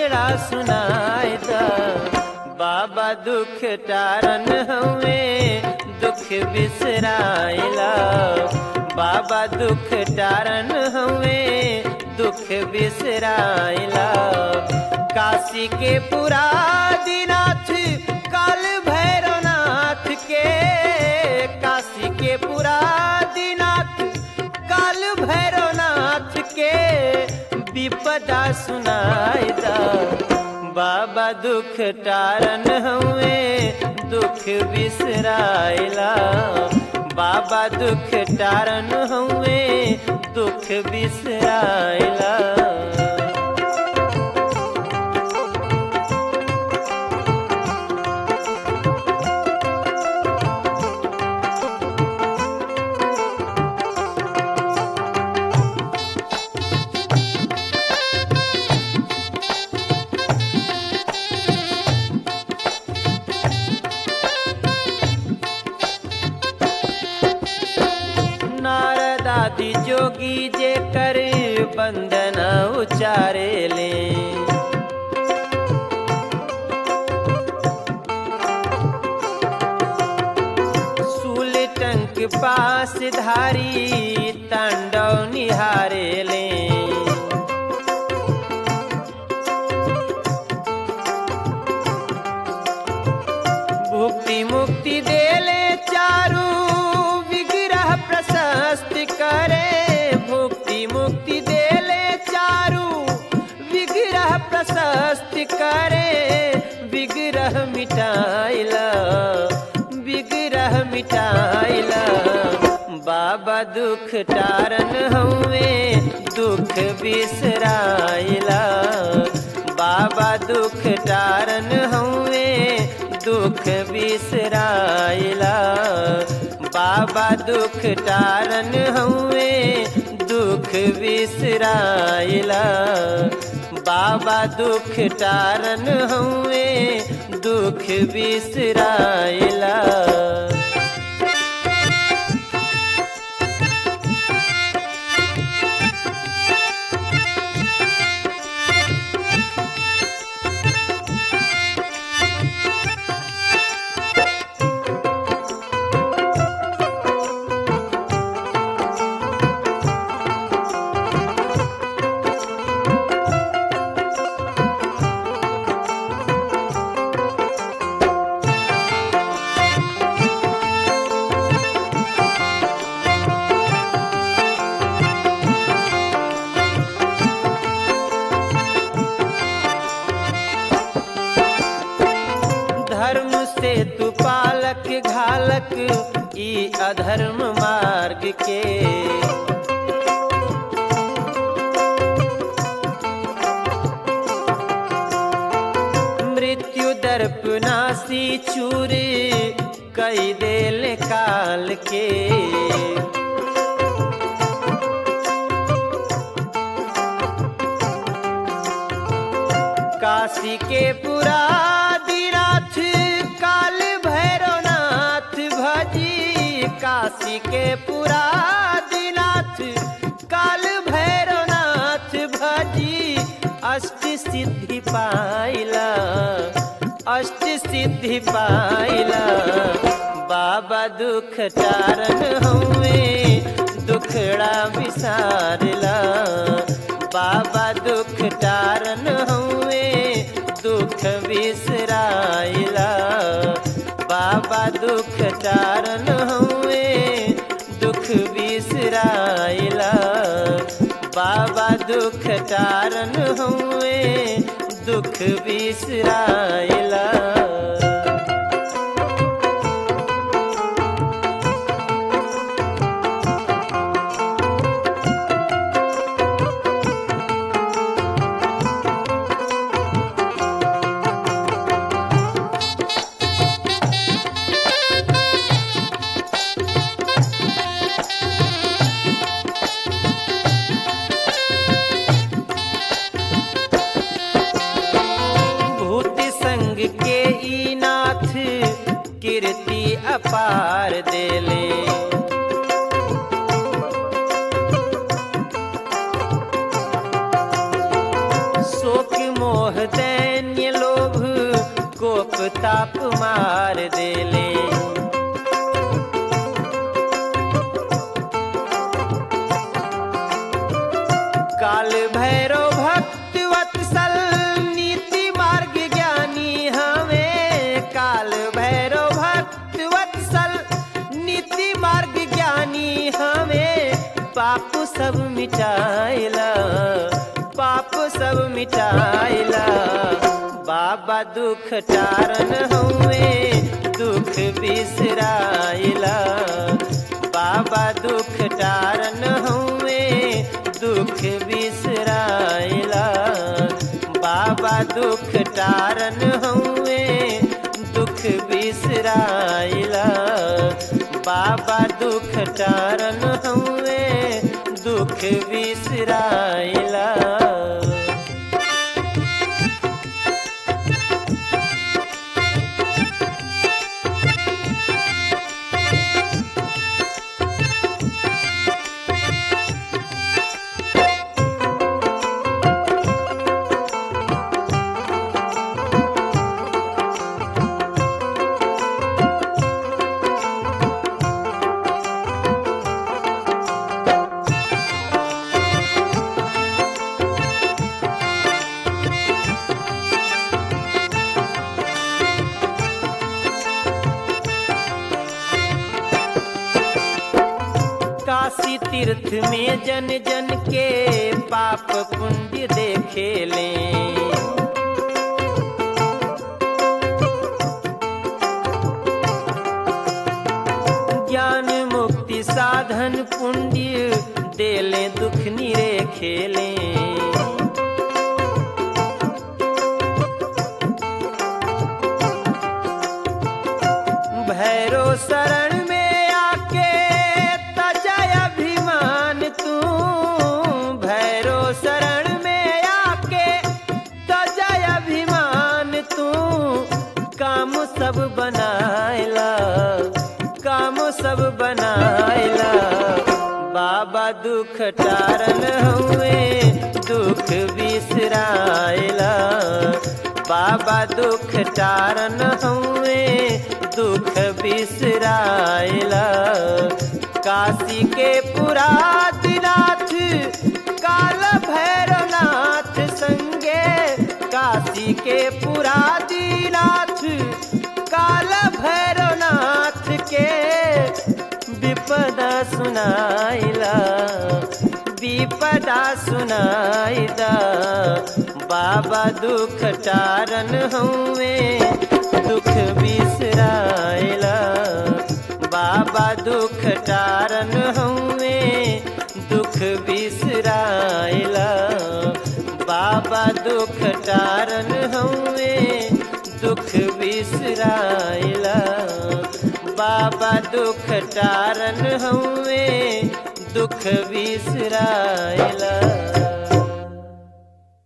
दुखड़ा सुनाए दा। बाबा दुख टारन हवे दुख बिसराइला। बाबा दुख टारन हवे दुख बिसराइला। काशी के पुरादिनाथ काल भैरवनाथ के, काशी के पुरादिनाथ काल भैरवनाथ के विपदा सुनाई दा। बाबा दुख टारन हवे दुख बिसराइला। बाबा दुख टारन हवे दुख बिसराइला। नारद आदि जोगी जे कर बंदना उचारे ले। सूल टंक पास धारी तांडव निहारे ले। भुक्ति मुक्ति देले चारू विग्रह प्रशस्त करे। भुक्ति मुक्ति देले चारू विग्रह प्रशस्त करे। विग्रह मिटाइला, विग्रह मिटाइला। बाबा दुख टारन हवे दुख बिसराइला। बाबा दुख टारन हवे दुख बिसराइला। बाबा दुख टारन हवे दुख बिसराइला। बाबा दुख टारन हवे दुख बिसराइला। धर्म से तू पालक घालक ई अधर्म मार्ग के। मृत्यु दर्प नासी चूर कई देल काल के। काशी के पुरादिनाथ काल भैरवनाथ भजी। काशी के पुरादिनाथ काल भैरवनाथ भजी। अष्ट सिद्धि पाइला, अष्ट सिद्धि पाइला। बाबा दुख टारन हवे दुखड़ा विसारला। बाबा दुख टारन हवे दुख बिसराइला। बाबा दुख टारन हवे दुख बिसराइला। बाबा दुख टारन हवे दुख बिसराइला। पार देले। शोक मोह मार्ग ज्ञानी हमें पाप सब मिटाइला, पाप सब मिटाइला। बाबा दुख टारन हुए दुख बिसराइला, बाबा दुख टारन हुए दुख बिसराइला, बाबा दुख टारन हुए दुख बिसराइला, बाबा दुख टारन हुए दुख बिसराइला। काशी तीर्थ में जन जन के पाप पुण्य देखे लें, ज्ञान मुक्ति साधन पुण्य देले दुख निरे खेले। भैरो शरण में आके तजय अभिमान तू, भैरो शरण में आके तजय अभिमान तू, काम सब बनाइला, काम सब बनाइला। बाबा दुख टारन हुए दुख बिसराइला, बाबा दुख टारन हुए दुख बिसराइला। काशी के पुरादिनाथ काल भैरवनाथ संगे, काशी के पुरादिनाथ काल भैरवनाथ के विपदा सुनाइला, विपदा सुनाइदा। बाबा दुख टारन हुए दुख बिसराइला, बाबा दुख टारन हुए दुख बिसराइला, बाबा दुख टारन हुए दुख बिसराइला, बाबा दुख टारन हुए दुख बिसराइला।